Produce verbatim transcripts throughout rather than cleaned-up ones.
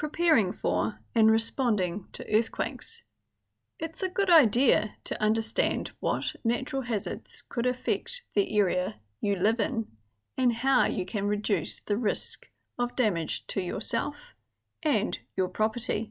Preparing for and responding to earthquakes. It's a good idea to understand what natural hazards could affect the area you live in and how you can reduce the risk of damage to yourself and your property.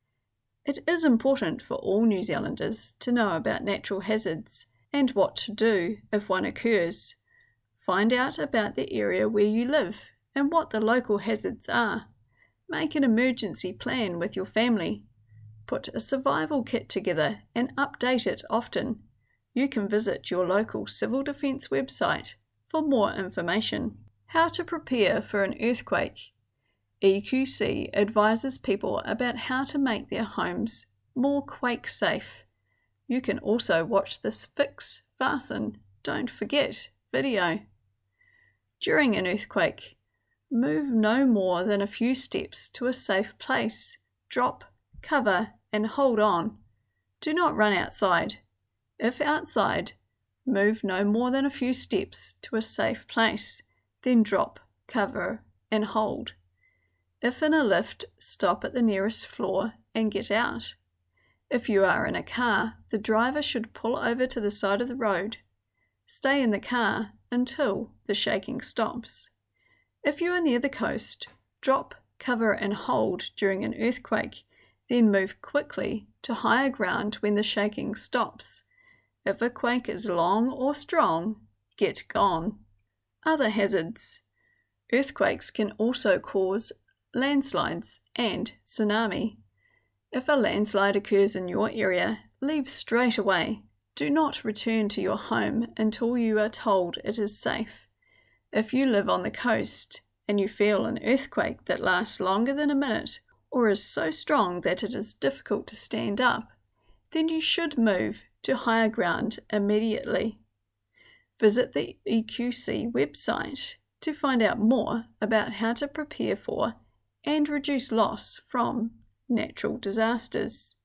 It is important for all New Zealanders to know about natural hazards and what to do if one occurs. Find out about the area where you live and what the local hazards are. Make an emergency plan with your family. Put a survival kit together and update it often. You can visit your local Civil Defence website for more information. How to prepare for an earthquake. E Q C advises people about how to make their homes more quake safe. You can also watch this Fix, Fasten, Don't Forget video. During an earthquake, move no more than a few steps to a safe place. Drop, cover, and hold on. Do not run outside. If outside, move no more than a few steps to a safe place. Then drop, cover, and hold. If in a lift, stop at the nearest floor and get out. If you are in a car, the driver should pull over to the side of the road. Stay in the car until the shaking stops. If you are near the coast, drop, cover, and hold during an earthquake, then move quickly to higher ground when the shaking stops. If a quake is long or strong, get gone. Other hazards. Earthquakes can also cause landslides and tsunami. If a landslide occurs in your area, leave straight away. Do not return to your home until you are told it is safe. If you live on the coast and you feel an earthquake that lasts longer than a minute or is so strong that it is difficult to stand up, then you should move to higher ground immediately. Visit the E Q C website to find out more about how to prepare for and reduce loss from natural disasters.